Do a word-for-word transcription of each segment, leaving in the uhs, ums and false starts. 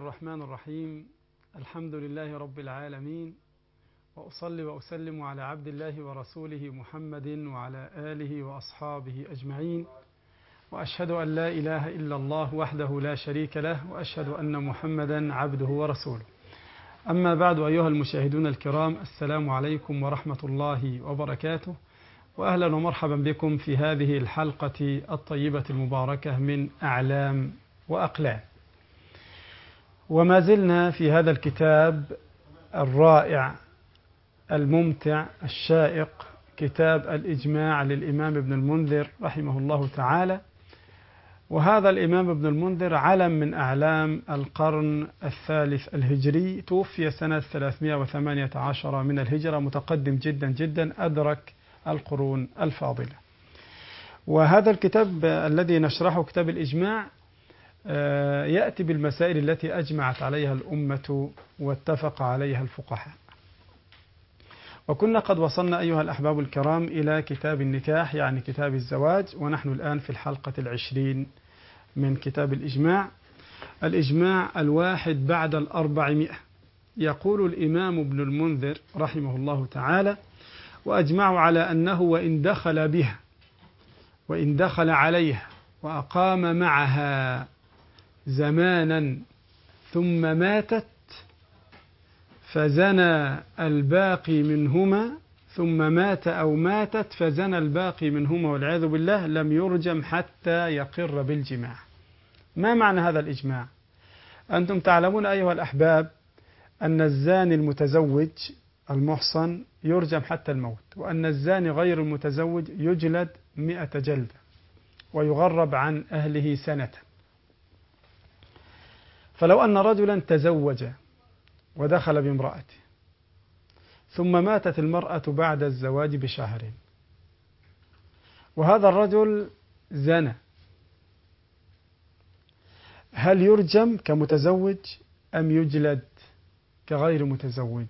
الرحمن الرحيم. الحمد لله رب العالمين، وأصلي وأسلم على عبد الله ورسوله محمد وعلى آله وأصحابه أجمعين، وأشهد أن لا إله إلا الله وحده لا شريك له، وأشهد أن محمدا عبده ورسوله. أما بعد، أيها المشاهدون الكرام، السلام عليكم ورحمة الله وبركاته، وأهلا ومرحبا بكم في هذه الحلقة الطيبة المباركة من أعلام وأقلام. وما زلنا في هذا الكتاب الرائع الممتع الشائق، كتاب الإجماع للإمام ابن المنذر رحمه الله تعالى. وهذا الإمام ابن المنذر علم من أعلام القرن الثالث الهجري، توفي سنة ثلاثمائة وثمانية عشر من الهجرة، متقدم جدا جدا، أدرك القرون الفاضلة. وهذا الكتاب الذي نشرحه، كتاب الإجماع، يأتي بالمسائل التي أجمعت عليها الأمة واتفق عليها الفقهاء. وكنا قد وصلنا أيها الأحباب الكرام إلى كتاب النكاح، يعني كتاب الزواج، ونحن الآن في الحلقة العشرين من كتاب الإجماع. الإجماع الواحد بعد الأربعمائة. يقول الإمام ابن المنذر رحمه الله تعالى: وأجمعوا على أنه وإن دخل بها وإن دخل عليها وأقام معها زمانا ثم ماتت فزنى الباقي منهما ثم مات أو ماتت فزنى الباقي منهما والعياذ بالله، لم يرجم حتى يقر بالجماع. ما معنى هذا الإجماع؟ أنتم تعلمون أيها الأحباب أن الزاني المتزوج المحصن يرجم حتى الموت، وأن الزاني غير المتزوج يجلد مئة جلدة ويغرب عن أهله سنة. فلو أن رجلا تزوج ودخل بامرأته ثم ماتت المرأة بعد الزواج بشهر، وهذا الرجل زنى، هل يرجم كمتزوج أم يجلد كغير متزوج؟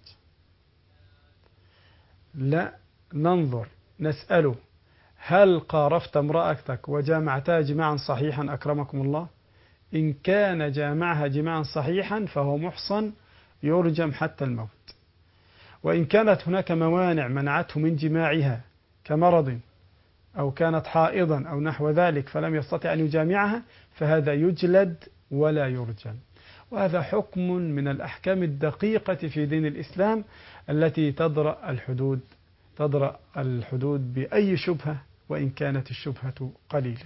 لا، ننظر نسأله: هل قارفت امرأتك وجامعتها جماعا صحيحا أكرمكم الله؟ إن كان جامعها جماعا صحيحا فهو محصن يرجم حتى الموت. وإن كانت هناك موانع منعته من جماعها كمرض أو كانت حائضا أو نحو ذلك فلم يستطع أن يجامعها، فهذا يجلد ولا يرجم. وهذا حكم من الأحكام الدقيقة في دين الإسلام التي تدرأ الحدود تدرأ الحدود بأي شبهة وإن كانت الشبهة قليلة.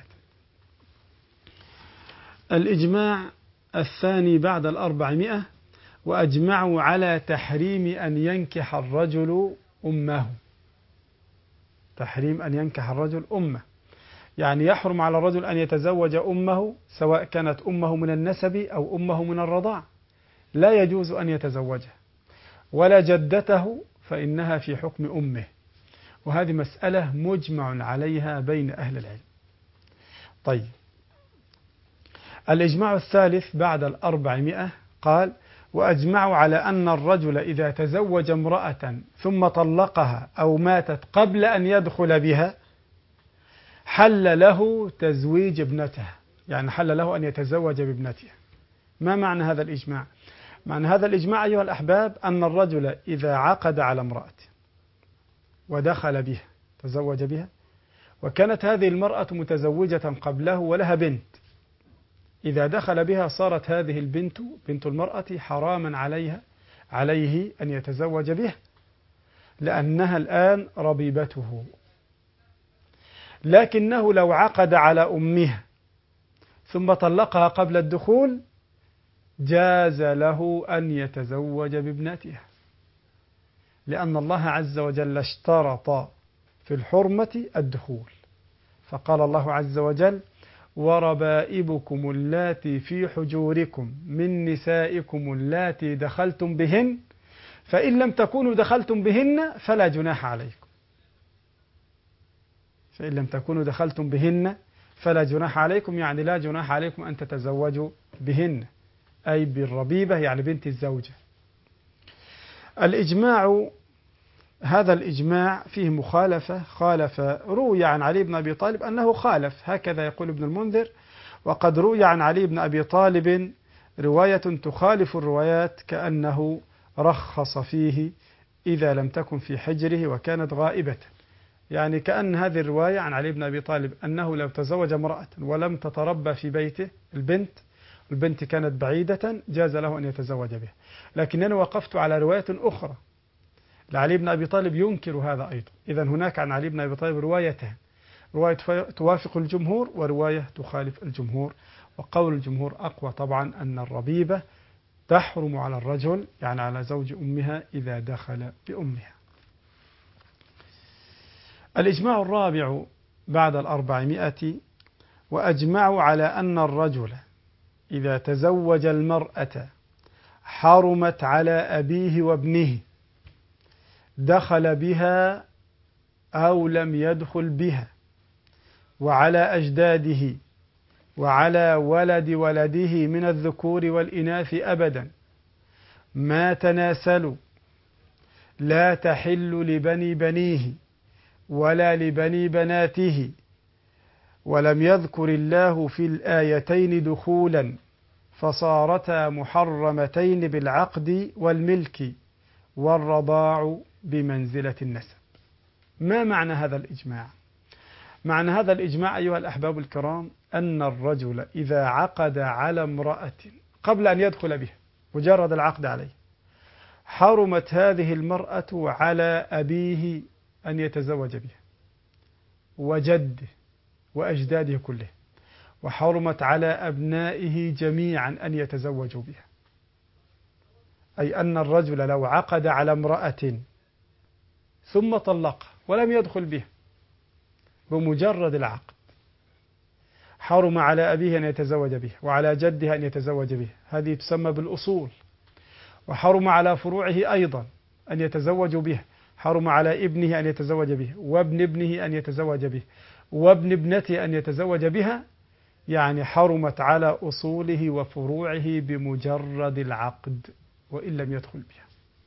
الإجماع الثاني بعد الأربعمائة. وأجمعوا على تحريم أن ينكح الرجل أمه. تحريم أن ينكح الرجل أمه، يعني يحرم على الرجل أن يتزوج أمه، سواء كانت أمه من النسب أو أمه من الرضاع، لا يجوز أن يتزوجها. ولا جدته، فإنها في حكم أمه. وهذه مسألة مجمع عليها بين أهل العلم. طيب، الإجماع الثالث بعد الأربعمائة قال: وأجمعوا على أن الرجل إذا تزوج امرأة ثم طلقها أو ماتت قبل أن يدخل بها حل له تزويج ابنتها، يعني حل له أن يتزوج بابنتها. ما معنى هذا الإجماع؟ معنى هذا الإجماع أيها الأحباب أن الرجل إذا عقد على امرأة ودخل بها، تزوج بها، وكانت هذه المرأة متزوجة قبله ولها بنت، إذا دخل بها صارت هذه البنت بنت المرأة حراما عليها عليه أن يتزوج بها، لأنها الآن ربيبته. لكنه لو عقد على أمها ثم طلقها قبل الدخول جاز له أن يتزوج بابنتها، لأن الله عز وجل اشترط في الحرمة الدخول، فقال الله عز وجل: وربائبكم اللاتي في حجوركم من نسائكم اللاتي دخلتم بهن فإن لم تكونوا دخلتم بهن فلا جناح عليكم. فإن لم تكونوا دخلتم بهن فلا جناح عليكم، يعني لا جناح عليكم أن تتزوجوا بهن، أي بالربيبة يعني بنت الزوجة. الإجماع، هذا الإجماع فيه مخالفة، خالف روي عن علي بن أبي طالب أنه خالف، هكذا يقول ابن المنذر: وقد روي عن علي بن أبي طالب رواية تخالف الروايات كأنه رخص فيه إذا لم تكن في حجره وكانت غائبة. يعني كأن هذه الرواية عن علي بن أبي طالب أنه لو تزوج امرأة ولم تتربى في بيته البنت البنت كانت بعيدة جاز له أن يتزوج بها. لكنني وقفت على رواية أخرى لعلي بن أبي طالب ينكر هذا أيضا. إذن هناك عن علي بن أبي طالب روايتان، رواية توافق الجمهور ورواية تخالف الجمهور. وقول الجمهور أقوى طبعا أن الربيبة تحرم على الرجل يعني على زوج أمها إذا دخل بأمها. الإجماع الرابع بعد الأربعمائة: وأجمعوا على أن الرجل إذا تزوج المرأة حرمت على أبيه وابنه دخل بها أو لم يدخل بها، وعلى أجداده وعلى ولد ولده من الذكور والإناث أبدا ما تناسلوا، لا تحل لبني بنيه ولا لبني بناته. ولم يذكر الله في الآيتين دخولا فصارتا محرمتين بالعقد والملك، والرضاع بمنزلة النسب. ما معنى هذا الإجماع؟ معنى هذا الإجماع أيها الأحباب الكرام أن الرجل إذا عقد على امرأة قبل أن يدخل بها مجرد العقد عليه حرمت هذه المرأة على أبيه أن يتزوج بها وجده وأجداده كله، وحرمت على أبنائه جميعا أن يتزوجوا بها. أي أن الرجل لو عقد على امرأة ثم طلقها ولم يدخل بها بمجرد العقد حرم على أبيه أن يتزوج بها وعلى جده أن يتزوج بها، هذه تسمى بالأصول. وحرم على فروعه أيضا أن يتزوجوا به، حرم على ابنه أن يتزوج به وابن ابنه أن يتزوج به وابن ابنته أن يتزوج بها، يعني حرمت على أصوله وفروعه بمجرد العقد وإن لم يدخل بها.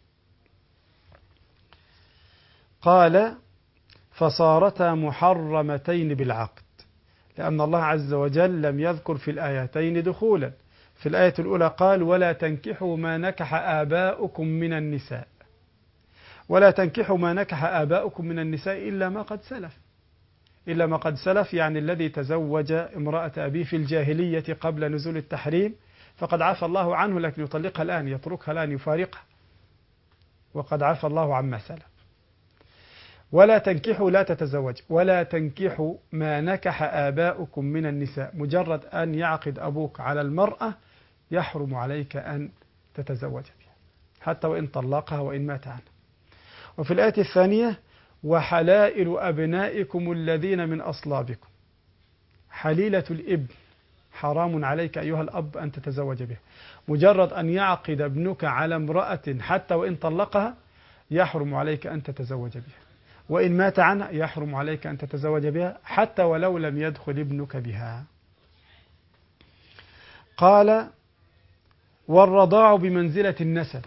قال: فصارتا محرمتين بالعقد، لأن الله عز وجل لم يذكر في الآيتين دخولا. في الآية الأولى قال: ولا تنكحوا ما نكح آباؤكم من النساء، ولا تنكحوا ما نكح آباؤكم من النساء إلا ما قد سلف. إلا ما قد سلف يعني الذي تزوج امرأة أبيه في الجاهلية قبل نزول التحريم فقد عفى الله عنه، لكن يطلقها الآن، يتركها الآن، يفارقها، وقد عفى الله عما سلف. ولا تنكحوا لا تتزوج، ولا تنكحوا ما نكح آباؤكم من النساء، مجرد أن يعقد أبوك على المرأة يحرم عليك أن تتزوج بها حتى وإن طلقها وإن مات عنها. وفي الآية الثانية: وحلائل أبنائكم الذين من أصلابكم. حليلة الابن حرام عليك أيها الأب أن تتزوج به، مجرد أن يعقد ابنك على امرأة حتى وإن طلقها يحرم عليك أن تتزوج بها، وإن مات عنها يحرم عليك أن تتزوج بها حتى ولو لم يدخل ابنك بها. قال: والرضاع بمنزلة النسب،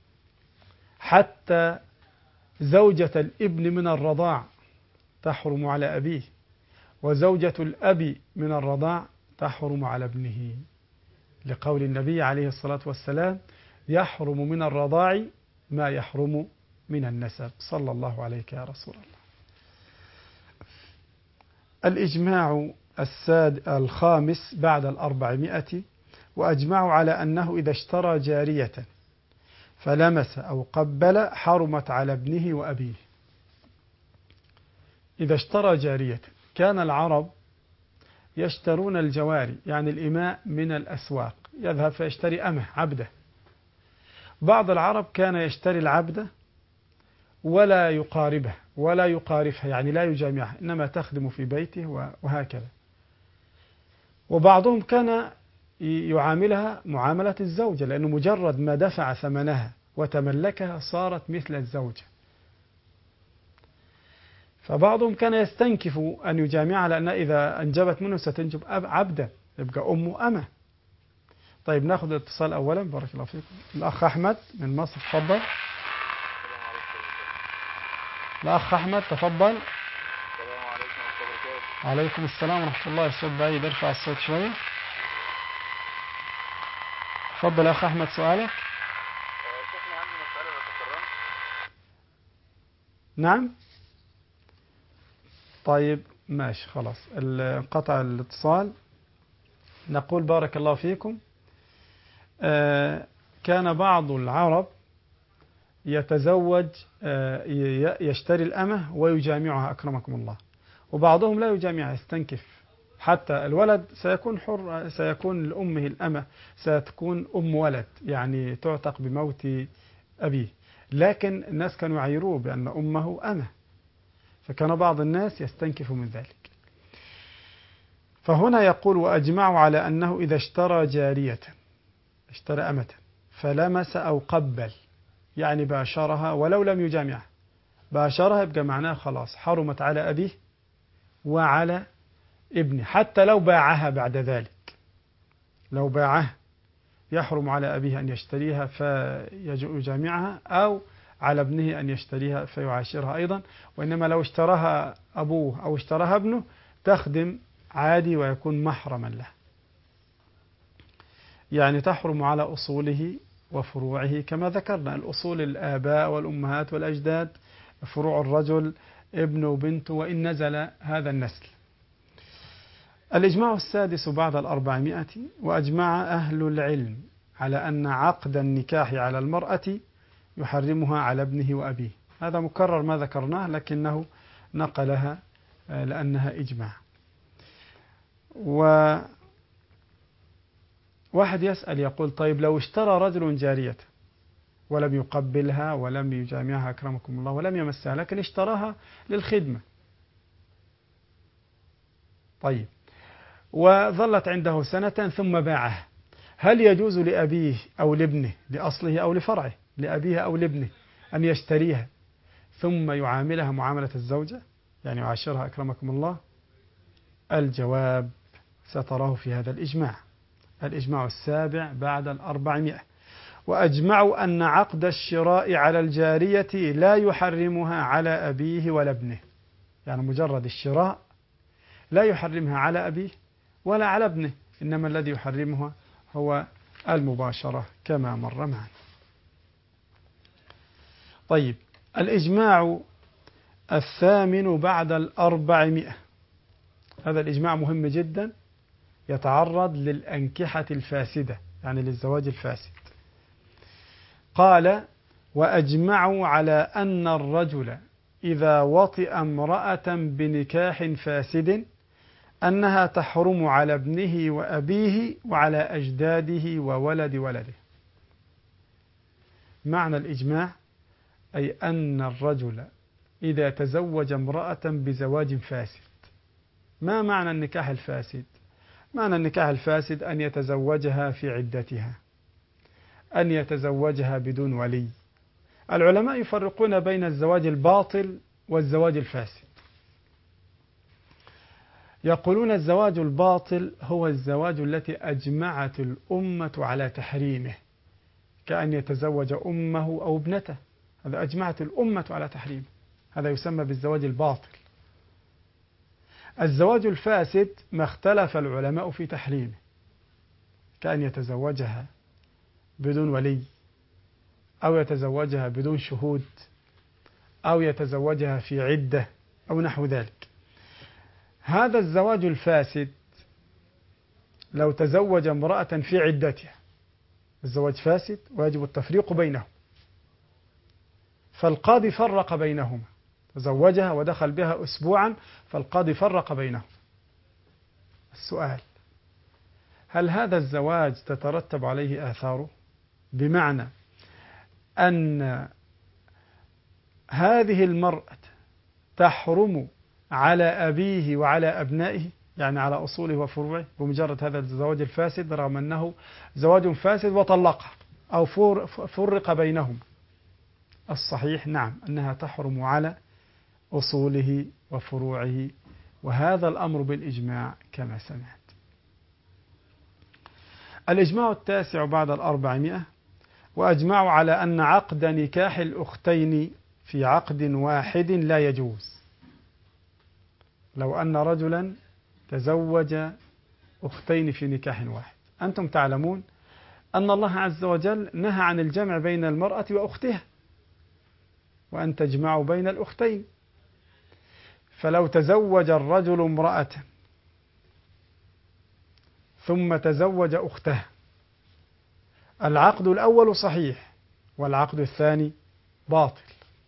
حتى زوجة الابن من الرضاع تحرم على أبيه، وزوجة الأب من الرضاع تحرم على ابنه، لقول النبي عليه الصلاة والسلام: يحرم من الرضاع ما يحرم من النسب. صلى الله عليك يا رسول الله. الإجماع الساد الخامس بعد الأربعمائة: وأجمعوا على أنه إذا اشترى جارية فلمس أو قبل حرمت على ابنه وأبيه. إذا اشترى جارية، كان العرب يشترون الجواري يعني الإماء من الأسواق، يذهب فيشتري أمه عبده. بعض العرب كان يشتري العبد ولا يقاربه ولا يقارفها، يعني لا يجامعها، إنما تخدم في بيته وهكذا. وبعضهم كان يعاملها معاملة الزوجة، لأنه مجرد ما دفع ثمنها وتملكها صارت مثل الزوجة. فبعضهم كان يستنكف أن يجامعها، لأن إذا أنجبت منه ستنجب عبدا، يبقى أمه أمه. طيب ناخذ الاتصال أولا. بارك الله فيكم. الأخ أحمد من مصر، تفضل. الأخ أحمد تفضل. السلام عليكم ورحمة الله وبركاته. عليكم السلام ورحمة الله. الصوت بعيد، ارفع الصوت شوية. تفضل يا أخ أحمد سؤالك. آه، شيخنا عندي مسألة لو تكرمت. نعم طيب ماشي خلاص انقطع الاتصال. نقول بارك الله فيكم. آه كان بعض العرب يتزوج آه يشتري الأمة ويجامعها أكرمكم الله، وبعضهم لا يجامعها يستنكف، حتى الولد سيكون حر، سيكون لأمه الأمة، ستكون أم ولد يعني تعتق بموت أبيه، لكن الناس كانوا يعيروه بأن أمه أمة، فكان بعض الناس يستنكف من ذلك. فهنا يقول وأجمعوا على أنه إذا اشترى جارية، اشترى أمة فلمس أو قبل، يعني باشرها ولو لم يجامعها، باشرها يبقى معناه خلاص حرمت على أبيه وعلى ابنه، حتى لو باعها بعد ذلك، لو باعها يحرم على أبيه أن يشتريها فيجامعها، أو على ابنه أن يشتريها فيعاشرها أيضا، وإنما لو اشتراها أبوه أو اشتراها ابنه تخدم عادي ويكون محرما له، يعني تحرم على أصوله وفروعه كما ذكرنا، الأصول الآباء والأمهات والأجداد، فروع الرجل ابن وبنت وإن نزل هذا النسل. الإجماع السادس بعد الأربعمائة، وأجمع أهل العلم على أن عقد النكاح على المرأة يحرمها على ابنه وأبيه. هذا مكرر ما ذكرناه لكنه نقلها لأنها إجماع. وواحد يسأل يقول طيب لو اشترى رجل جارية ولم يقبلها ولم يجامعها أكرمكم الله ولم يمسها، لكن اشتراها للخدمة، طيب وظلت عنده سنة ثم باعها، هل يجوز لأبيه أو لابنه، لأصله أو لفرعه، لأبيه أو لابنه أن يشتريها ثم يعاملها معاملة الزوجة، يعني يعاشرها أكرمكم الله؟ الجواب ستراه في هذا الإجماع، الإجماع السابع بعد الأربعمائة. وأجمعوا أن عقد الشراء على الجارية لا يحرمها على أبيه ولا ابنه، يعني مجرد الشراء لا يحرمها على أبيه ولا على ابنه، إنما الذي يحرمها هو المباشرة كما مر معنا. طيب الإجماع الثامن بعد الأربعمائة، هذا الإجماع مهم جدا، يتعرض للأنكحة الفاسدة يعني للزواج الفاسد. قال وأجمعوا على أن الرجل إذا وطئ امرأة بنكاح فاسد أنها تحرم على ابنه وأبيه وعلى أجداده وولد ولده. معنى الإجماع أي أن الرجل إذا تزوج امرأة بزواج فاسد. ما معنى النكاح الفاسد؟ معنى النكاح الفاسد أن يتزوجها في عدتها، أن يتزوجها بدون ولي. العلماء يفرقون بين الزواج الباطل والزواج الفاسد. يقولون الزواج الباطل هو الزواج التي أجمعت الأمة على تحريمه، كأن يتزوج أمه أو ابنته، هذا أجمعت الأمة على تحريمه، هذا يسمى بالزواج الباطل. الزواج الفاسد ما اختلف العلماء في تحريمه، كأن يتزوجها بدون ولي، أو يتزوجها بدون شهود، أو يتزوجها في عدة أو نحو ذلك. هذا الزواج الفاسد لو تزوج امرأة في عدتها، الزواج فاسد ويجب التفريق بينهم، فالقاضي فرق بينهما، تزوجها ودخل بها أسبوعا فالقاضي فرق بينهم. السؤال هل هذا الزواج تترتب عليه آثاره؟ بمعنى أن هذه المرأة تحرم على أبيه وعلى أبنائه، يعني على أصوله وفروعه بمجرد هذا الزواج الفاسد، رغم أنه زواج فاسد وطلقها أو فرق بينهم؟ الصحيح نعم، أنها تحرم على أصوله وفروعه، وهذا الأمر بالإجماع كما سمعت. الإجماع التاسع بعد الأربعمائة، وأجمعوا على أن عقد نكاح الأختين في عقد واحد لا يجوز. لو أن رجلا تزوج أختين في نكاح واحد، أنتم تعلمون أن الله عز وجل نهى عن الجمع بين المرأة وأختها، وأن تجمعوا بين الأختين. فلو تزوج الرجل امرأة ثم تزوج أختها، العقد الأول صحيح والعقد الثاني باطل،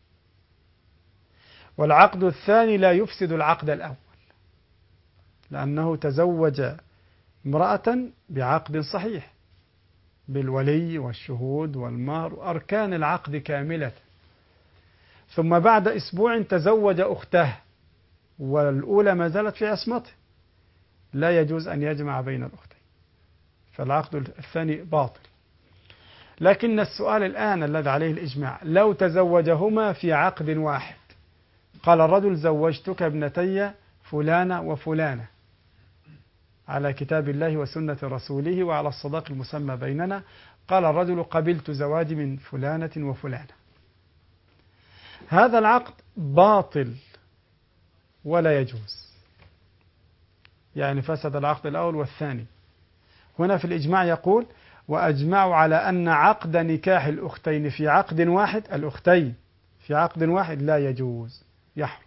والعقد الثاني لا يفسد العقد الأول، لأنه تزوج امرأة بعقد صحيح بالولي والشهود والمهر وأركان العقد كاملة، ثم بعد أسبوع تزوج أخته والأولى ما زالت في عصمته، لا يجوز أن يجمع بين الأختين، فالعقد الثاني باطل. لكن السؤال الآن الذي عليه الإجماع، لو تزوجهما في عقد واحد، قال الرجل زوجتك ابنتي فلانة وفلانة على كتاب الله وسنة رسوله وعلى الصداق المسمى بيننا، قال الرجل قبلت زواجي من فلانة وفلانة، هذا العقد باطل ولا يجوز، يعني فسد العقد الأول والثاني. هنا في الإجماع يقول وأجمعوا على أن عقد نكاح الأختين في عقد واحد، الأختين في عقد واحد لا يجوز، يحرم.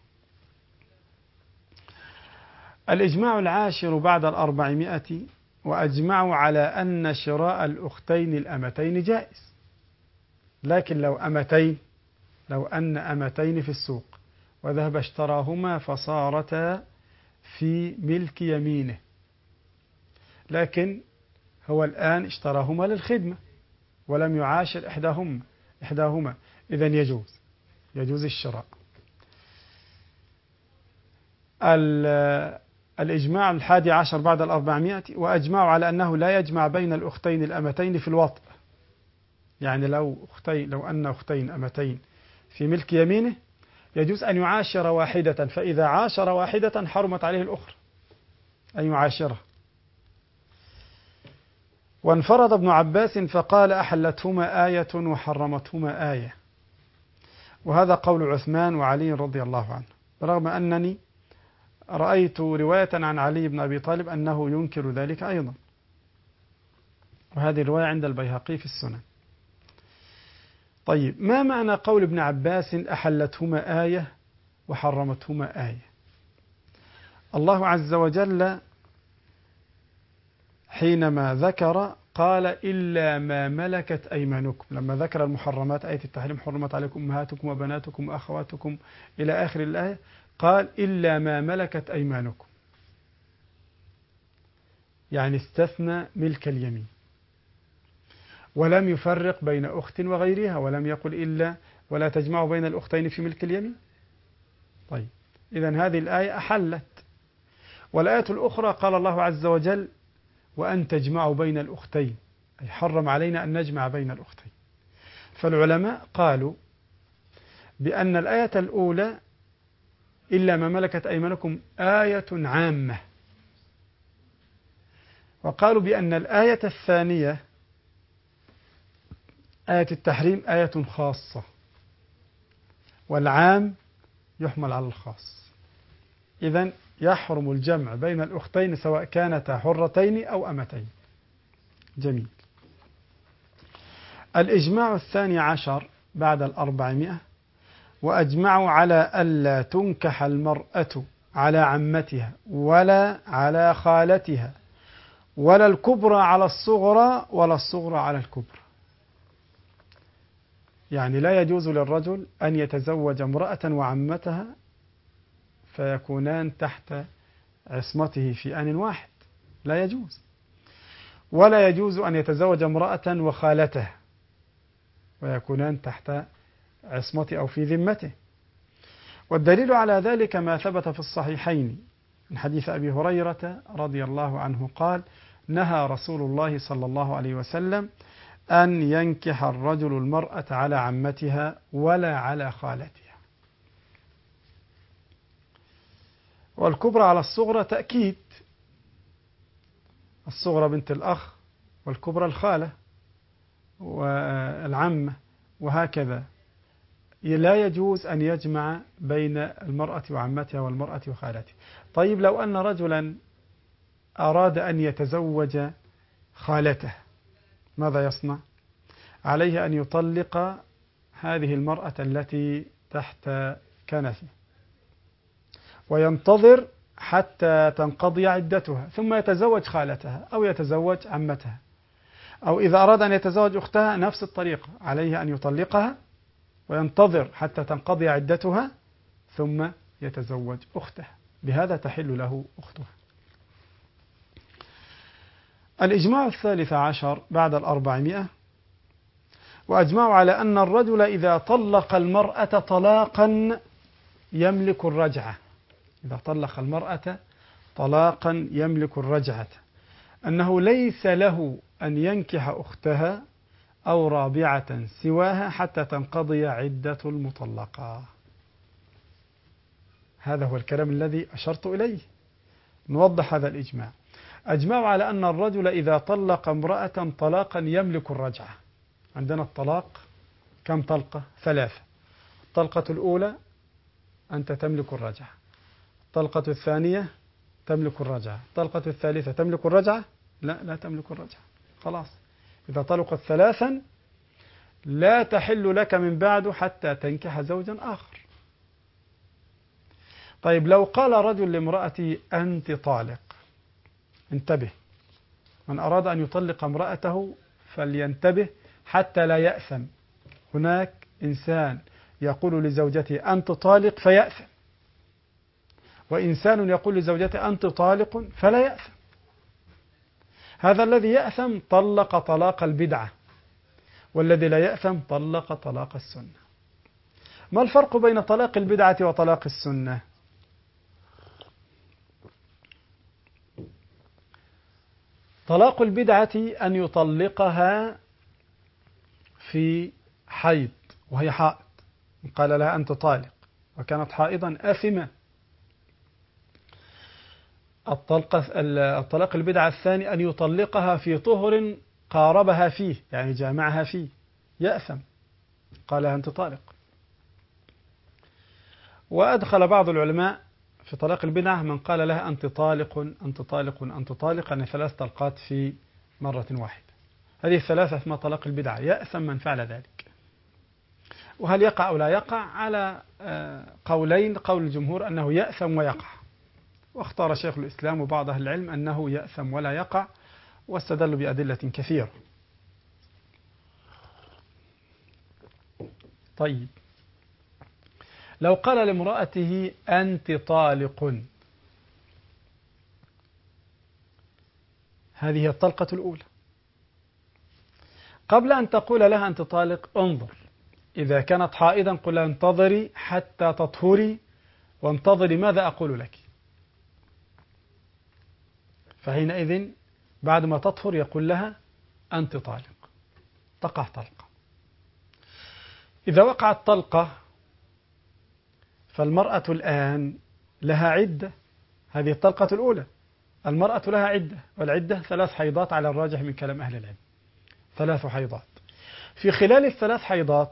الإجماع العاشر بعد الأربعمائة، وأجمعوا على أن شراء الأختين الأمتين جائز، لكن لو أمتين لو أن أمتين في السوق وذهب اشتراهما فصارتا في ملك يمينه، لكن هو الآن اشتراهما للخدمة ولم يعاشر إحداهما إحداهما إذن يجوز يجوز الشراء. الإجماع الحادي عشر بعد الأربعمائة، وأجمعوا على أنه لا يجمع بين الأختين الأمتين في الوطء، يعني لو أختين لو أن أختين أمتين في ملك يمينه يجوز أن يعاشر واحدة، فإذا عاشر واحدة حرمت عليه الأخرى أن يعاشرها. وانفرد ابن عباس فقال أحلتهما آية وحرمتهما آية، وهذا قول عثمان وعلي رضي الله عنه، رغم أنني رأيت رواية عن علي بن أبي طالب أنه ينكر ذلك أيضا، وهذه الرواية عند البيهقي في السنن. طيب، ما معنى قول ابن عباس أحلتهما آية وحرمتهما آية؟ الله عز وجل حينما ذكر قال إلا ما ملكت أيمانكم، لما ذكر المحرمات آية التحريم حرمت عليكم أمهاتكم وبناتكم وأخواتكم إلى آخر الآية، قال إلا ما ملكت أيمانكم، يعني استثنى ملك اليمين، ولم يفرق بين أخت وغيرها، ولم يقل إلا ولا تجمع بين الأختين في ملك اليمين. طيب، إذن هذه الآية أحلت. والآية الأخرى قال الله عز وجل وأن تجمعوا بين الأختين، أي حرم علينا أن نجمع بين الأختين. فالعلماء قالوا بأن الآية الأولى إلا ما ملكت أيمانكم آية عامة، وقالوا بأن الآية الثانية آية التحريم آية خاصة، والعام يحمل على الخاص. إذن يحرم الجمع بين الأختين سواء كانتا حرتين أو أمتين. جميل. الإجماع الثاني عشر بعد الأربعمائة، وأجمعوا على ألا تنكح المرأة على عمتها ولا على خالتها ولا الكبرى على الصغرى ولا الصغرى على الكبرى، يعني لا يجوز للرجل أن يتزوج امرأة وعمتها فيكونان تحت عصمته في آن واحد، لا يجوز. ولا يجوز أن يتزوج امرأة وخالته ويكونان تحت عصمته أو في ذمته. والدليل على ذلك ما ثبت في الصحيحين من حديث أبي هريرة رضي الله عنه قال نهى رسول الله صلى الله عليه وسلم أن ينكح الرجل المرأة على عمتها ولا على خالتها. والكبرى على الصغرى تأكيد، الصغرى بنت الأخ والكبرى الخالة والعمة، وهكذا لا يجوز أن يجمع بين المرأة وعمتها والمرأة وخالتها. طيب، لو أن رجلا أراد أن يتزوج خالته ماذا يصنع؟ عليه أن يطلق هذه المرأة التي تحت كنفه وينتظر حتى تنقضي عدتها، ثم يتزوج خالتها أو يتزوج عمتها، أو إذا أراد أن يتزوج أختها نفس الطريقة، عليه أن يطلقها وينتظر حتى تنقضي عدتها ثم يتزوج أختها، بهذا تحل له أختها. الإجماع الثالث عشر بعد الأربعمائة: وأجمعوا على أن الرجل إذا طلق المرأة طلاقا يملك الرجعة، إذا طلق المرأة طلاقا يملك الرجعة، أنه ليس له أن ينكح أختها أو رابعة سواها حتى تنقضي عدة المطلقة. هذا هو الكلام الذي أشرت إليه. نوضح هذا الإجماع. أجمعوا على أن الرجل إذا طلق امرأة طلاقا يملك الرجعة. عندنا الطلاق كم طلقة؟ ثلاثة. الطلقة الأولى أنت تملك الرجعة، الطلقة الثانية تملك الرجعة، الطلقة الثالثة تملك الرجعة؟ لا، لا تملك الرجعة. خلاص، إذا طلقت ثلاثا لا تحل لك من بعد حتى تنكح زوجا آخر. طيب، لو قال رجل لامرأتي أنت طالق، انتبه، من أراد أن يطلق امرأته فلينتبه حتى لا يأثم. هناك إنسان يقول لزوجته أنت طالق فيأثم، وإنسان يقول لزوجته أنت طالق فلا يأثم. هذا الذي يأثم طلق طلاق البدعة، والذي لا يأثم طلق طلاق السنة. ما الفرق بين طلاق البدعة وطلاق السنة؟ طلاق البدعة أن يطلقها في حيض وهي حائض، قال لها أنت طالق وكانت حائضا آثمة. الطلاق البدعة الثاني أن يطلقها في طهر قاربها فيه، يعني جامعها فيه، يأثم، قال لها أنت طالق. وأدخل بعض العلماء في طلاق البدعة من قال لها أنت طالق أنت طالق أنت طالق، يعني ثلاث طلقات في مرة واحدة. هذه الثلاثة اسمها طلاق البدعة، يأثم من فعل ذلك. وهل يقع أو لا يقع؟ على قولين، قول الجمهور أنه يأثم ويقع، واختار شيخ الإسلام وبعض أهل العلم أنه يأثم ولا يقع، واستدلوا بأدلة كثيرة. طيب، لو قال لامرأته أنت طالق، هذه هي الطلقة الأولى. قبل أن تقول لها أنت طالق انظر، إذا كانت حائضا قل لها انتظري حتى تطهري وانتظري ماذا أقول لك. فحينئذ بعد ما تطهر يقول لها أنت طالق، تقع طلقة. إذا وقعت طلقة فالمرأة الآن لها عدة، هذه الطلقة الأولى، المرأة لها عدة، والعدة ثلاث حيضات على الراجح من كلام أهل العلم، ثلاث حيضات. في خلال الثلاث حيضات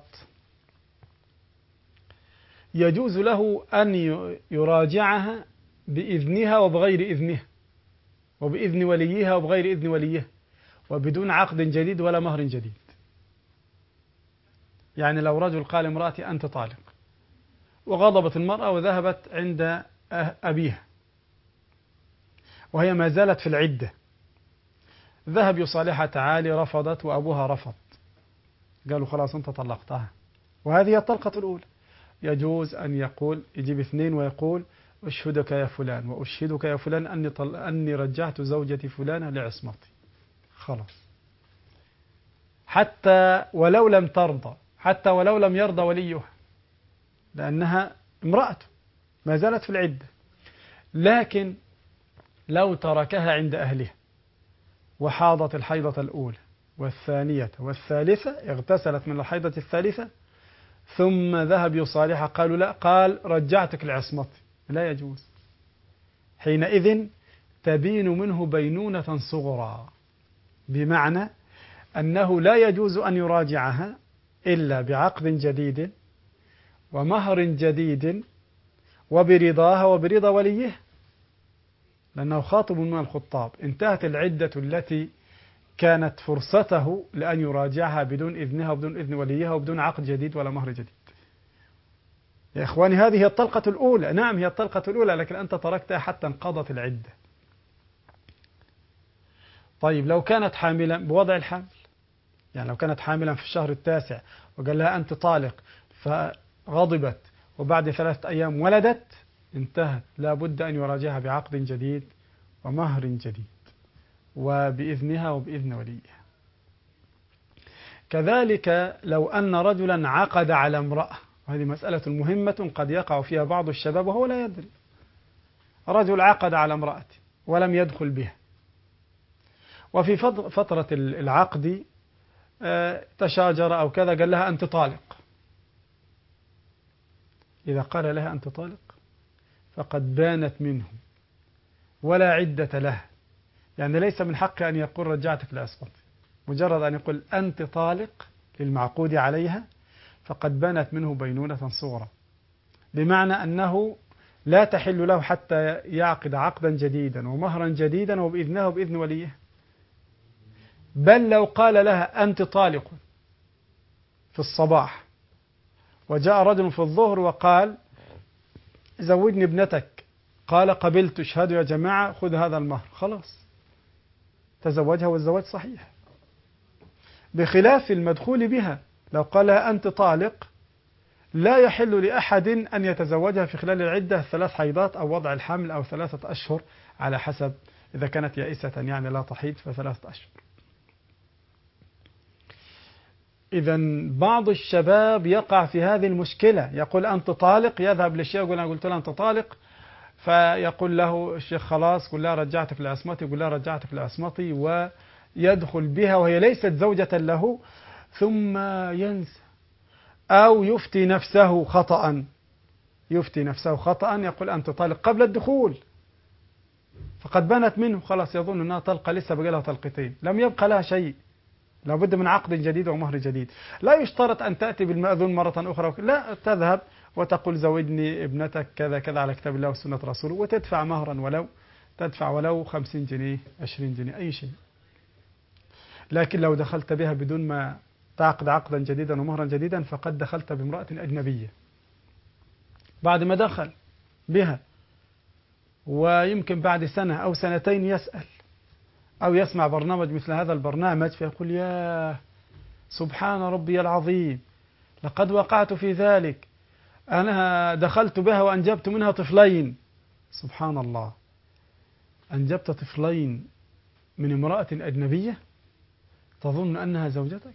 يجوز له أن يراجعها بإذنها وبغير إذنها، وبإذن وليها وبغير إذن وليها، وبدون عقد جديد ولا مهر جديد. يعني لو رجل قال امرأتي أنت طالق، وغضبت المرأة وذهبت عند أبيها وهي ما زالت في العدة، ذهب يصالحها تعالي، رفضت وأبوها رفض، قالوا خلاص أنت طلقتها، وهذه الطلقة الأولى. يجوز أن يقول، يجيب اثنين ويقول أشهدك يا فلان وأشهدك يا فلان أني, طل... أني رجعت زوجتي فلانة لعصمتي، خلاص، حتى ولو لم ترضى، حتى ولو لم يرضى وليها، لأنها امرأته ما زالت في العدة. لكن لو تركها عند أهلها وحاضت الحيضة الأولى والثانية والثالثة، اغتسلت من الحيضة الثالثة ثم ذهب يصالحها، قالوا لا، قال رجعتك لعصمتي، لا يجوز. حينئذ تبين منه بينونة صغرى، بمعنى أنه لا يجوز أن يراجعها إلا بعقد جديد ومهر جديد وبرضاها وبرضا وليه، لأنه خاطب من الخطاب. انتهت العدة التي كانت فرصته لأن يراجعها بدون إذنها وبدون إذن وليها وبدون عقد جديد ولا مهر جديد. يا إخواني هذه هي الطلقة الأولى. نعم هي الطلقة الأولى، لكن أنت تركتها حتى انقضت العدة. طيب لو كانت حاملا بوضع الحمل، يعني لو كانت حاملا في الشهر التاسع وقال لها أنت طالق فغضبت وبعد ثلاثة أيام ولدت، انتهت، لا بد أن يراجعها بعقد جديد ومهر جديد وبإذنها وبإذن وليها. كذلك لو أن رجلا عقد على امرأة، وهذه مسألة مهمة قد يقع فيها بعض الشباب وهو لا يدري. رجل عقد على امرأة ولم يدخل بها، وفي فترة العقد تشاجر أو كذا، قال لها أنت طالق. إذا قال لها أنت طالق فقد بانت منه ولا عدة له، يعني ليس من حقه أن يقول رجعتك لأسقط. مجرد أن يقول أنت طالق للمعقود عليها فقد بانت منه بينونة صغرى، بمعنى أنه لا تحل له حتى يعقد عقدا جديدا ومهرا جديدا وبإذنه وبإذن وليه. بل لو قال لها أنت طالق في الصباح وجاء رجل في الظهر وقال زوجني ابنتك، قال قبلت، اشهدوا يا جماعة، خذ هذا المهر، خلاص تزوجها والزواج صحيح. بخلاف المدخول بها، لو قال لها أنت طالق لا يحل لأحد أن يتزوجها في خلال العدة ثلاث حيضات أو وضع الحمل أو ثلاثة أشهر، على حسب إذا كانت يائسة يعني لا تحيض فثلاثة أشهر. إذا بعض الشباب يقع في هذه المشكلة، يقول أنت طالق، يذهب للشيخ يقول أنا قلت له أنت طالق، فيقول له الشيخ خلاص قل لا رجعتك لعصمتي، قل لا رجعتك لعصمتي، ويدخل بها وهي ليست زوجة له، ثم ينسى أو يفتي نفسه خطأ يفتي نفسه خطأ يقول أنت طالق قبل الدخول، فقد بنت منه، خلاص يظن أنها طلقة، لسه بقى لها طلقتين، لم يبقى لها شيء، لابد من عقد جديد ومهر جديد. لا يشترط أن تأتي بالمأذون مرة أخرى، لا، تذهب وتقول زوجني ابنتك كذا كذا على كتاب الله وسنة رسوله، وتدفع مهرا، ولو تدفع ولو خمسين جنيه عشرين جنيه أي شيء. لكن لو دخلت بها بدون ما تعقد عقدا جديدا ومهرا جديدا فقد دخلت بامرأة أجنبية. بعد ما دخل بها ويمكن بعد سنة أو سنتين يسأل أو يسمع برنامج مثل هذا البرنامج فيقول يا سبحان ربي العظيم لقد وقعت في ذلك، أنا دخلت بها وأنجبت منها طفلين. سبحان الله، أنجبت طفلين من امرأة أجنبية تظن أنها زوجتك؟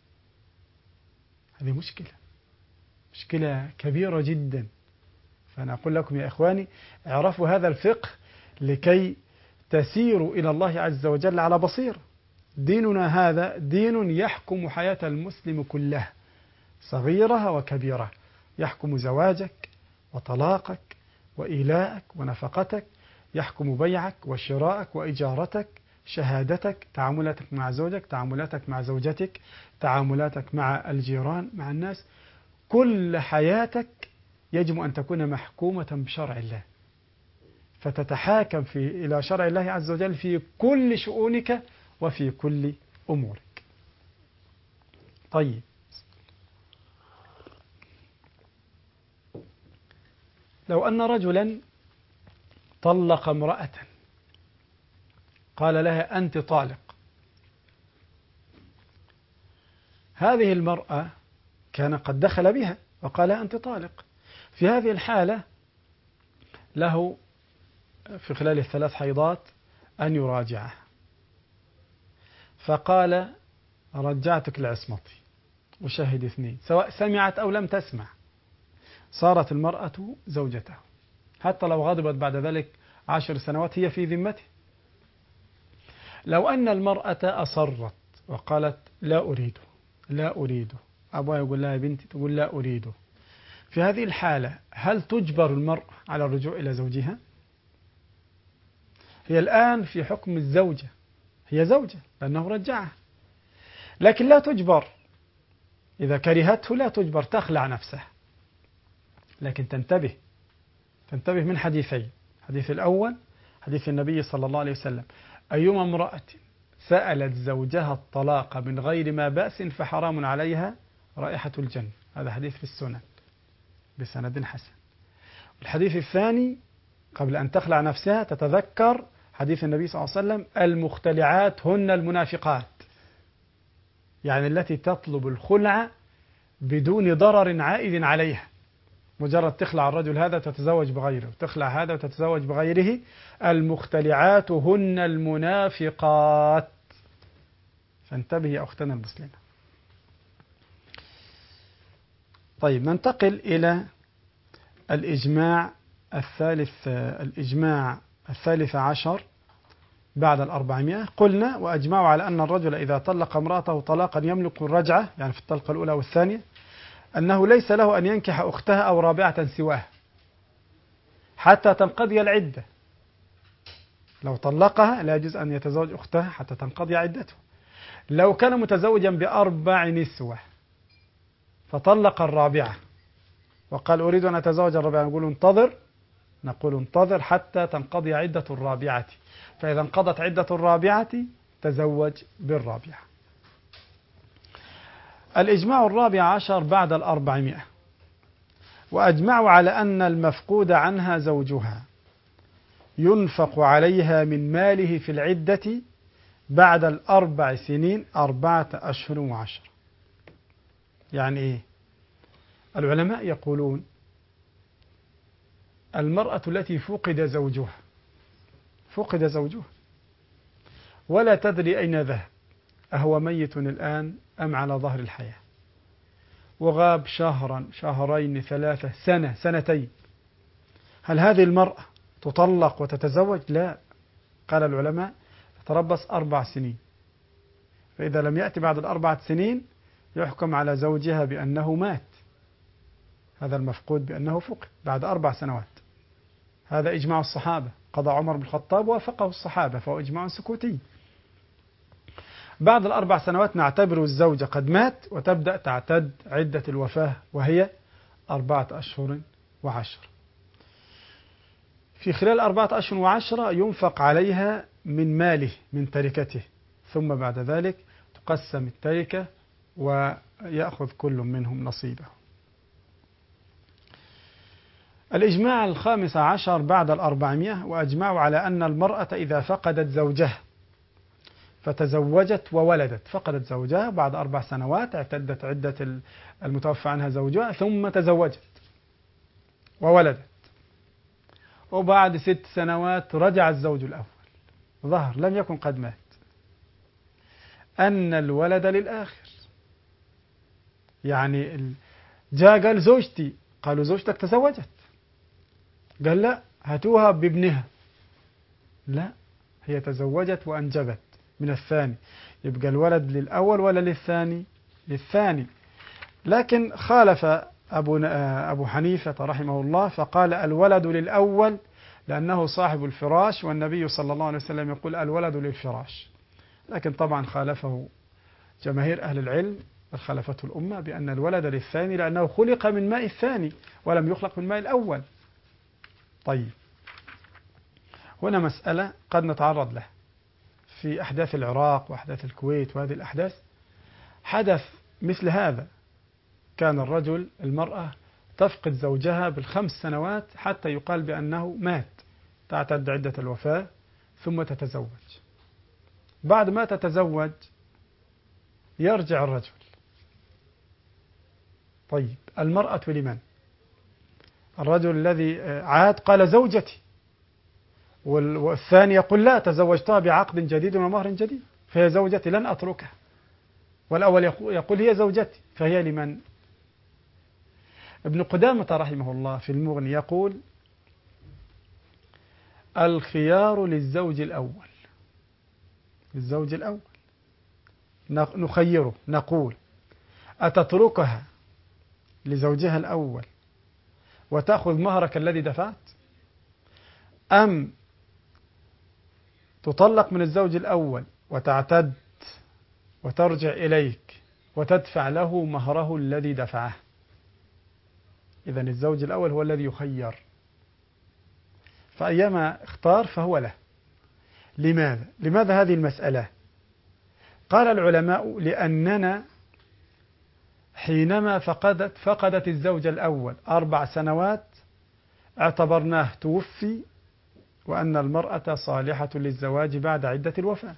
هذه مشكلة مشكلة كبيرة جدا. فأنا أقول لكم يا إخواني اعرفوا هذا الفقه لكي تسيروا إلى الله عز وجل على بصير. ديننا هذا دين يحكم حياة المسلم كلها صغيرها وكبيرها، يحكم زواجك وطلاقك وإيلاءك ونفقتك، يحكم بيعك وشراءك وإجارتك، شهادتك، تعاملاتك مع زوجك، تعاملاتك مع زوجتك، تعاملاتك مع الجيران، مع الناس. كل حياتك يجب أن تكون محكومة بشرع الله، فتتحاكم في إلى شرع الله عز وجل في كل شؤونك وفي كل أمورك. طيب، لو أن رجلا طلق امرأة قال لها أنت طالق، هذه المرأة كان قد دخل بها وقال أنت طالق، في هذه الحالة له في خلال الثلاث حيضات أن يراجعه، فقال رجعتك لعصمتي وشهد اثنين، سواء سمعت أو لم تسمع، صارت المرأة زوجته، حتى لو غضبت بعد ذلك عشر سنوات هي في ذمته. لو أن المرأة أصرت وقالت لا أريده لا أريده، أبوها يقول لها بنتي تقول لا أريده، في هذه الحالة هل تجبر المرأة على الرجوع إلى زوجها؟ هي الآن في حكم الزوجة، هي زوجة لأنه رجعها، لكن لا تجبر، إذا كرهته لا تجبر، تخلع نفسها، لكن تنتبه تنتبه من حديثين. الحديث الأول حديث النبي صلى الله عليه وسلم أيما امرأة سألت زوجها الطلاق من غير ما بأس فحرام عليها رائحة الجنة. هذا حديث في السنن بسند حسن. الحديث الثاني قبل أن تخلع نفسها تتذكر حديث النبي صلى الله عليه وسلم: المختلعات هن المنافقات، يعني التي تطلب الخلع بدون ضرر عائد عليها، مجرد تخلع الرجل هذا وتتزوج بغيره، وتخلع هذا وتتزوج بغيره. المختلعات هن المنافقات. فانتبهي يا أختنا المسلمة. طيب ننتقل إلى الإجماع الثالث الإجماع الثالث عشر بعد الأربعمائة. قلنا: وأجمعوا على أن الرجل إذا طلق امرأته طلاقا يملك الرجعة، يعني في الطلقة الأولى والثانية، أنه ليس له أن ينكح أختها أو رابعة سواها حتى تنقضي العدة. لو طلقها لا يجوز أن يتزوج أختها حتى تنقضي عدته. لو كان متزوجا بأربع نسوة فطلق الرابعة وقال: أريد أن أتزوج الرابعة، نقول: انتظر نقول انتظر حتى تنقضي عدة الرابعة، فإذا انقضت عدة الرابعة تزوج بالرابعة. الإجماع الرابع عشر بعد الأربعمائة. وأجمعوا على أن المفقود عنها زوجها ينفق عليها من ماله في العدة بعد الأربع سنين أربعة أشهر وعشر. يعني إيه؟ العلماء يقولون: المرأة التي فقد زوجها فقد زوجها ولا تدري أين ذهب، أهو ميت الآن أم على ظهر الحياة، وغاب شهرا شهرين ثلاثة سنة سنتين، هل هذه المرأة تطلق وتتزوج؟ لا. قال العلماء: تتربص أربع سنين، فإذا لم يأتي بعد الأربعة سنين يحكم على زوجها بأنه مات، هذا المفقود بأنه فقد بعد أربع سنوات. هذا إجماع الصحابة، قضى عمر بن الخطاب ووافقه الصحابة، فهو إجماع سكوتي. بعد الأربع سنوات نعتبر الزوجة قد مات وتبدأ تعتد عدة الوفاة، وهي أربعة أشهر وعشر. في خلال أربعة أشهر وعشرة ينفق عليها من ماله من تركته، ثم بعد ذلك تقسم التركة ويأخذ كل منهم نصيبه. الإجماع الخامس عشر بعد الأربعمائة. وأجمعوا على أن المرأة إذا فقدت زوجها فتزوجت وولدت، فقدت زوجها بعد أربع سنوات، اعتدت عدة المتوفى عنها زوجها، ثم تزوجت وولدت، وبعد ست سنوات رجع الزوج الأول، ظهر لم يكن قد مات، أن الولد للآخر. يعني جاء قال: زوجتي، قالوا: زوجتك تزوجت، قال: لا، هاتوها بابنها، لا، هي تزوجت وأنجبت من الثاني، يبقى الولد للأول ولا للثاني؟ للثاني. لكن خالف أبو, أبو حنيفة رحمه الله فقال: الولد للأول لأنه صاحب الفراش، والنبي صلى الله عليه وسلم يقول: الولد للفراش. لكن طبعا خالفه جماهير أهل العلم، خالفته الأمة بأن الولد للثاني لأنه خلق من ماء الثاني ولم يخلق من ماء الأول. طيب، هنا مسألة قد نتعرض لها في أحداث العراق وأحداث الكويت، وهذه الأحداث حدث مثل هذا، كان الرجل المرأة تفقد زوجها بالخمس سنوات حتى يقال بأنه مات، تعتد عدة الوفاة ثم تتزوج. بعد ما تتزوج يرجع الرجل. طيب، المرأة لمن؟ الرجل الذي عاد قال: زوجتي، والثاني يقول: لا، تزوجتها بعقد جديد ومهر جديد، فهي زوجتي لن أتركها. والأول يقول: هي زوجتي، فهي لمن؟ ابن قدامة رحمه الله في المغني يقول: الخيار للزوج الأول، للزوج الأول نخيره، نقول: أتتركها لزوجها الأول وتأخذ مهرك الذي دفعت، أم تطلق من الزوج الأول وتعتد وترجع إليك وتدفع له مهره الذي دفعه؟ إذن الزوج الأول هو الذي يخير، فأيما اختار فهو له. لماذا؟ لماذا هذه المسألة؟ قال العلماء لأننا حينما فقدت فقدت الزوج الأول أربع سنوات اعتبرناه توفي، وأن المرأة صالحة للزواج بعد عدة الوفاة،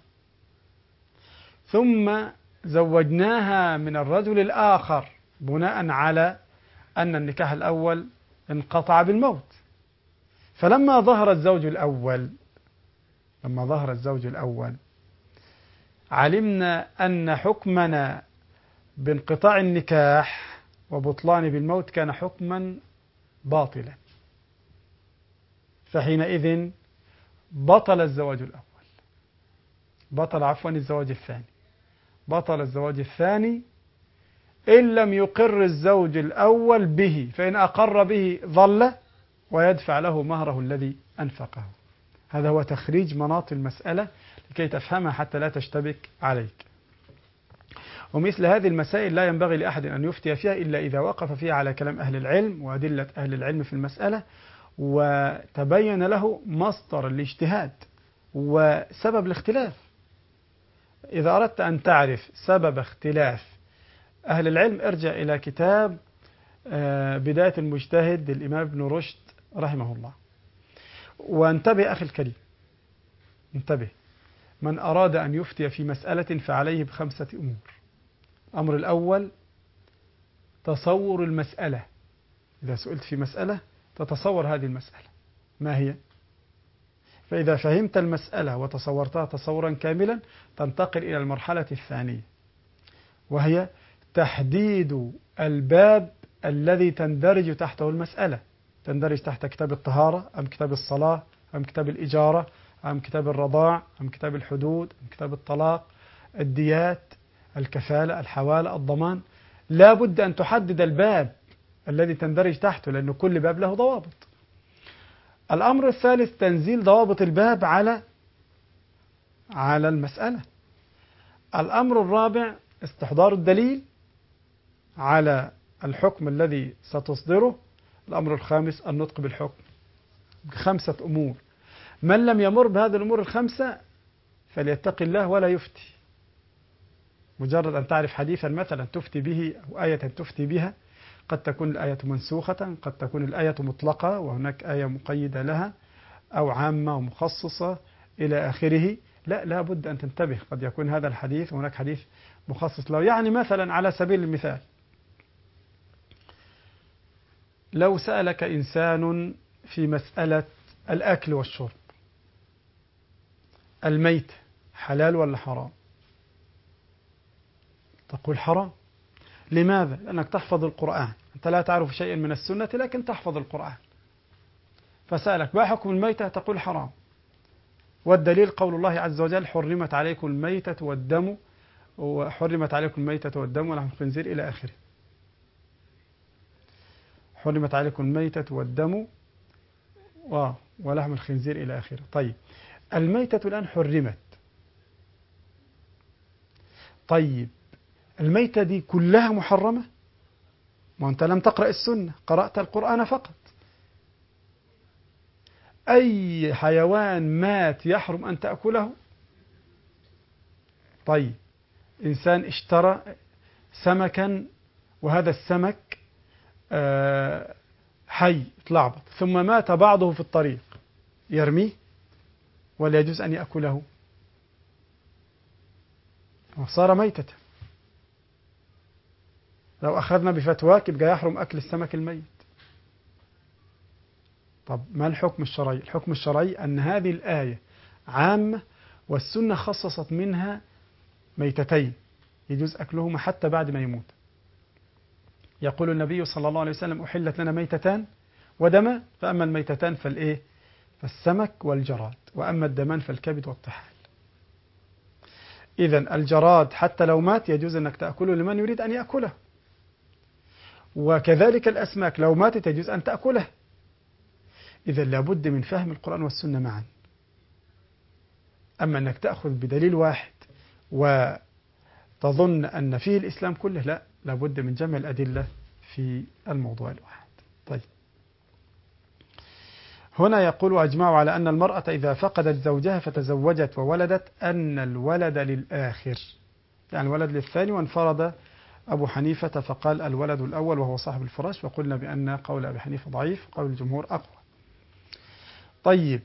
ثم زوجناها من الرجل الآخر بناء على أن النكاح الأول انقطع بالموت. فلما ظهر الزوج الأول لما ظهر الزوج الأول علمنا أن حكمنا بانقطاع النكاح وبطلان بالموت كان حكما باطلا، فحينئذ بطل الزواج الأول بطل عفوا الزواج الثاني بطل الزواج الثاني إن لم يقر الزوج الأول به، فإن أقر به ظل ويدفع له مهره الذي أنفقه. هذا هو تخريج مناط المسألة لكي تفهمها حتى لا تشتبك عليك. ومثل هذه المسائل لا ينبغي لأحد أن يفتي فيها إلا إذا وقف فيها على كلام أهل العلم وأدلة أهل العلم في المسألة، وتبين له مصدر الاجتهاد وسبب الاختلاف. إذا أردت أن تعرف سبب اختلاف أهل العلم ارجع إلى كتاب بداية المجتهد للإمام ابن رشد رحمه الله. وانتبه أخي الكريم، انتبه، من أراد أن يفتي في مسألة فعليه بخمسة أمور. الأمر الأول تصور المسألة. إذا سئلت في مسألة تتصور هذه المسألة ما هي، فإذا فهمت المسألة وتصورتها تصورا كاملا تنتقل إلى المرحلة الثانية، وهي تحديد الباب الذي تندرج تحته المسألة. تندرج تحت كتاب الطهارة أم كتاب الصلاة أم كتاب الإجارة أم كتاب الرضاع أم كتاب الحدود أم كتاب الطلاق، الديات، الكفالة، الحوالة، الضمان. لا بد أن تحدد الباب الذي تندرج تحته، لأن كل باب له ضوابط. الأمر الثالث تنزيل ضوابط الباب على على المسألة. الأمر الرابع استحضار الدليل على الحكم الذي ستصدره. الأمر الخامس النطق بالحكم. خمسة أمور، من لم يمر بهذه الأمور الخمسة فليتق الله ولا يفتي. مجرد أن تعرف حديثا مثلا تفتي به أو آية تفتي بها، قد تكون الآية منسوخة، قد تكون الآية مطلقة وهناك آية مقيدة لها، أو عامة ومخصصة إلى آخره. لا لا بد أن تنتبه، قد يكون هذا الحديث وهناك حديث مخصص له. يعني مثلا على سبيل المثال، لو سألك إنسان في مسألة الأكل والشرب، الميت حلال ولا حرام؟ تقول حرام. لماذا؟ لأنك تحفظ القرآن، أنت لا تعرف شيئا من السنة لكن تحفظ القرآن. فسألك ما حكم الميتة؟ تقول حرام. والدليل قول الله عز وجل حرمت عليكم الميتة والدم وحرمت عليكم الميتة والدم ولحم الخنزير إلى آخره. حرمت عليكم الميتة والدم ولحم الخنزير إلى آخره. طيب الميتة الآن حرمت. طيب الميتة دي كلها محرمة؟ ما أنت لم تقرأ السنة، قرأت القرآن فقط. أي حيوان مات يحرم أن تأكله؟ طيب إنسان اشترى سمكا وهذا السمك حي اتلعبط ثم مات بعضه في الطريق، يرميه ولا يجوز أن يأكله؟ وصار ميتة. لو أخذنا بفتواك يبقى يحرم أكل السمك الميت. طب ما الحكم الشرعي؟ الحكم الشرعي أن هذه الآية عامة والسنة خصصت منها ميتتين يجوز أكلهما حتى بعد ما يموت. يقول النبي صلى الله عليه وسلم أحلت لنا ميتتان ودما، فأما الميتتان فالإيه؟ فالسمك والجراد، وأما الدمان فالكبد والطحال. إذن الجراد حتى لو مات يجوز أنك تأكله لمن يريد أن يأكله، وكذلك الأسماك لو ماتت يجوز أن تأكله. إذن لابد من فهم القرآن والسنة معا. أما أنك تأخذ بدليل واحد وتظن أن فيه الإسلام كله، لا، لابد من جمع الأدلة في الموضوع الواحد. طيب هنا يقول وأجمعوا على أن المرأة إذا فقدت زوجها فتزوجت وولدت أن الولد للآخر. يعني الولد للثاني، وانفرد أبو حنيفة فقال الولد الأول وهو صاحب الفراش، وقلنا بأن قول أبي حنيفة ضعيف وقول الجمهور أقوى. طيب،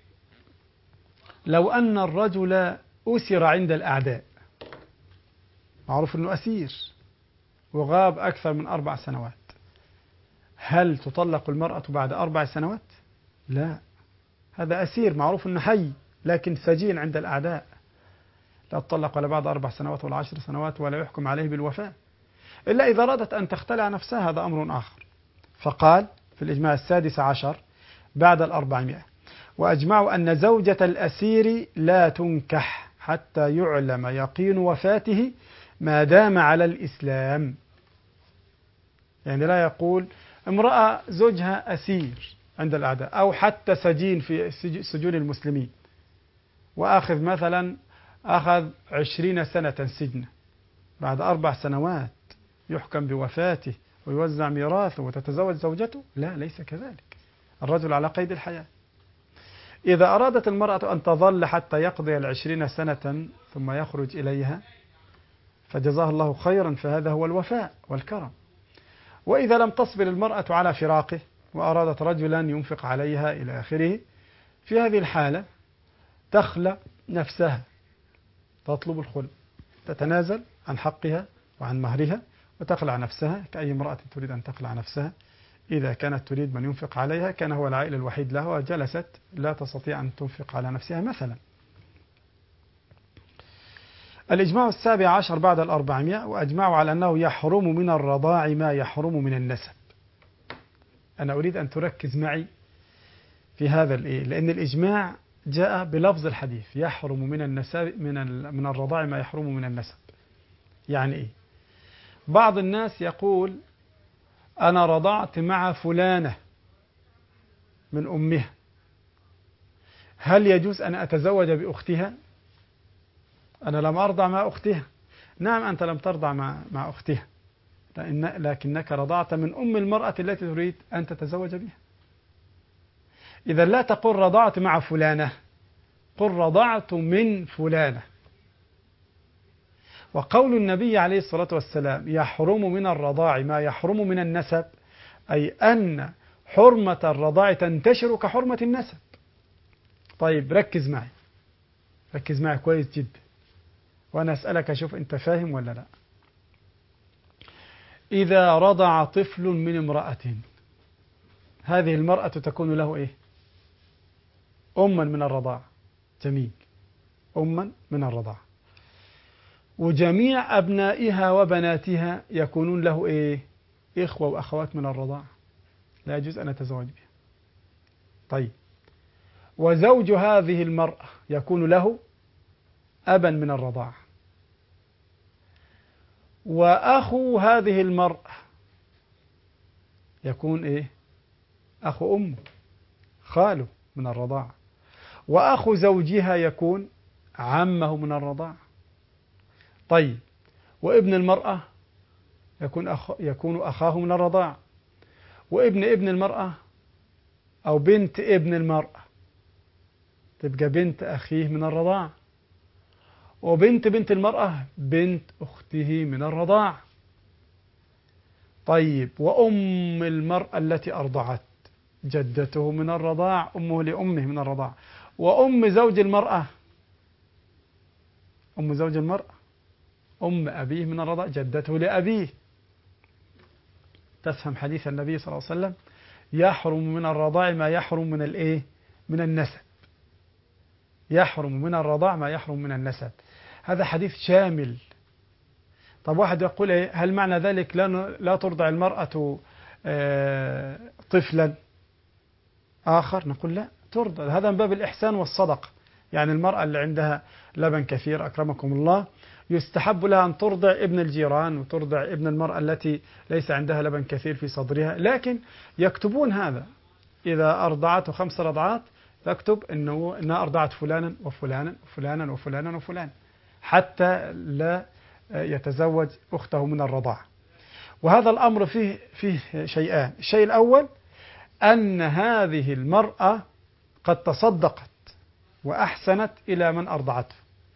لو أن الرجل أسر عند الأعداء، معروف أنه أسير وغاب أكثر من أربع سنوات، هل تطلق المرأة بعد أربع سنوات؟ لا، هذا أسير معروف أنه حي لكن سجين عند الأعداء، لا تطلق ولا بعد أربع سنوات ولا عشر سنوات ولا يحكم عليه بالوفاة، إلا إذا أرادت أن تختلع نفسها، هذا أمر آخر. فقال في الإجماع السادس عشر بعد الأربعمائة: وأجمعوا أن زوجة الأسير لا تنكح حتى يعلم يقين وفاته ما دام على الإسلام. يعني لا يقول امرأة زوجها أسير عند الأعداء أو حتى سجين في سجون المسلمين، وأخذ مثلا أخذ عشرين سنة سجن، بعد أربع سنوات يحكم بوفاته ويوزع ميراثه وتتزوج زوجته، لا، ليس كذلك. الرجل على قيد الحياة. إذا أرادت المرأة أن تظل حتى يقضي العشرين سنة ثم يخرج إليها فجزاه الله خيرا، فهذا هو الوفاء والكرم. وإذا لم تصبر المرأة على فراقه وأرادت رجلا ينفق عليها إلى آخره، في هذه الحالة تخلع نفسها، تطلب الخلع، تتنازل عن حقها وعن مهرها وتخلع نفسها كأي امرأة تريد أن تخلع نفسها. إذا كانت تريد من ينفق عليها كان هو العائل الوحيد لها وجلست لا تستطيع أن تنفق على نفسها مثلا. الإجماع السابع عشر بعد الأربعمائة: وأجمعوا على أنه يحرم من الرضاع ما يحرم من النسب. أنا أريد أن تركز معي في هذا الإيه، لأن الإجماع جاء بلفظ الحديث يحرم من النسب من من الرضاع ما يحرم من النسب. يعني إيه؟ بعض الناس يقول أنا رضعت مع فلانة من أمها، هل يجوز أن أتزوج بأختها؟ أنا لم أرضع مع أختها. نعم، أنت لم ترضع مع مع أختها، لكنك رضعت من أم المرأة التي تريد أن تتزوج بها. إذا لا تقل رضعت مع فلانة، قل رضعت من فلانة. وقول النبي عليه الصلاة والسلام يحرم من الرضاع ما يحرم من النسب، أي أن حرمة الرضاع تنتشر كحرمة النسب. طيب، ركز معي ركز معي كويس جدا، وأنا أسألك أشوف أنت فاهم ولا لا. إذا رضع طفل من امرأة، هذه المرأة تكون له إيه؟ أما من الرضاع. جميل، أما من الرضاع. وجميع أبنائها وبناتها يكونون له إيه؟ إخوة وأخوات من الرضاع، لا يجوز أن أتزوج بها. طيب، وزوج هذه المرأة يكون له أبا من الرضاع، وأخو هذه المرأة يكون إيه؟ أخو أمه، خاله من الرضاع، وأخو زوجها يكون عمه من الرضاع. طيب، وابن المرأة يكون أخ يكون أخاه من الرضاع، وابن ابن المرأة أو بنت ابن المرأة تبقى بنت أخيه من الرضاع، وبنت بنت المرأة بنت أخته من الرضاع. طيب، وأم المرأة التي أرضعت جدته من الرضاع، أمه لأمه من الرضاع، وأم زوج المرأة أم زوج المرأة أم أبيه من الرضاع، جدته لأبيه. تفهم حديث النبي صلى الله عليه وسلم يحرم من الرضاع ما يحرم من الإيه؟ من النسب. يحرم من الرضاع ما يحرم من النسب، هذا حديث شامل. طب واحد يقول إيه؟ هل معنى ذلك لا لا ترضع المرأة آه طفلا آخر؟ نقول لا، ترضع، هذا من باب الإحسان والصدقة. يعني المرأة اللي عندها لبن كثير أكرمكم الله يستحب لها أن ترضع ابن الجيران وترضع ابن المرأة التي ليس عندها لبن كثير في صدرها، لكن يكتبون هذا إذا أرضعته خمس رضعات تكتب إنه إنها أرضعت فلانا وفلانا وفلانا وفلانا وفلانا حتى لا يتزوج أخته من الرضاعة. وهذا الأمر فيه فيه شيئان: الشيء الأول أن هذه المرأة قد تصدقت وأحسنت إلى من أرضعته،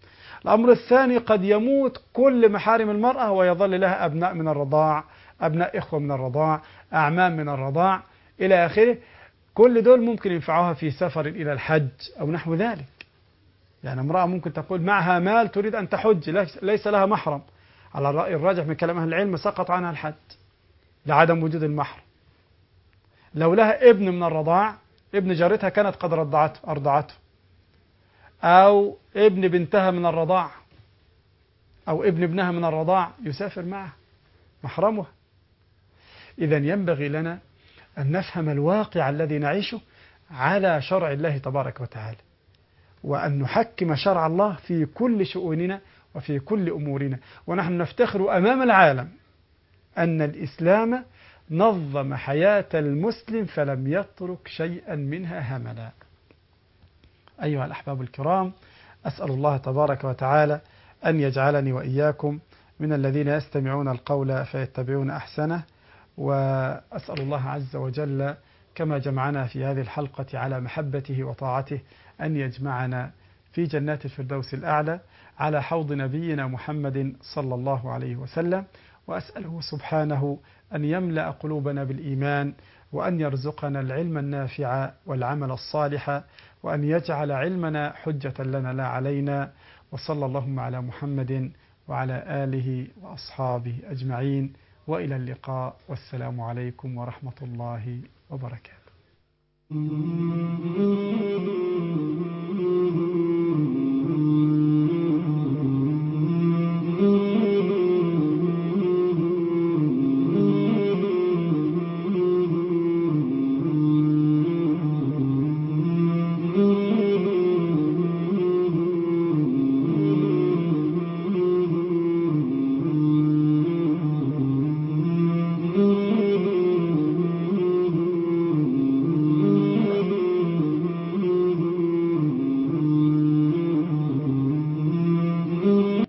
الأمر الثاني قد يموت كل محارم المرأة ويظل لها أبناء من الرضاع، أبناء إخوة من الرضاع، أعمام من الرضاع إلى آخره. كل دول ممكن ينفعوها في سفر إلى الحج أو نحو ذلك. يعني امرأة ممكن تقول معها مال تريد أن تحج، ليس لها محرم، على الرأي الراجح من كلام أهل العلم سقط عنها الحج لعدم وجود المحرم. لو لها ابن من الرضاع، ابن جارتها كانت قد رضعته أرضعته، أو ابن بنتها من الرضاع، أو ابن ابنها من الرضاع، يسافر معها محرمها. إذا ينبغي لنا أن نفهم الواقع الذي نعيشه على شرع الله تبارك وتعالى، وأن نحكم شرع الله في كل شؤوننا وفي كل أمورنا. ونحن نفتخر أمام العالم أن الإسلام نظم حياة المسلم فلم يترك شيئا منها هملا. أيها الأحباب الكرام، أسأل الله تبارك وتعالى أن يجعلني وإياكم من الذين يستمعون القول فيتبعون أحسنه، وأسأل الله عز وجل كما جمعنا في هذه الحلقة على محبته وطاعته أن يجمعنا في جنات الفردوس الأعلى على حوض نبينا محمد صلى الله عليه وسلم. وأسأله سبحانه أن يملأ قلوبنا بالإيمان، وأن يرزقنا العلم النافع والعمل الصالح، وأن يجعل علمنا حجة لنا لا علينا. وصلى اللهم على محمد وعلى آله وأصحابه أجمعين، وإلى اللقاء، والسلام عليكم ورحمة الله وبركاته.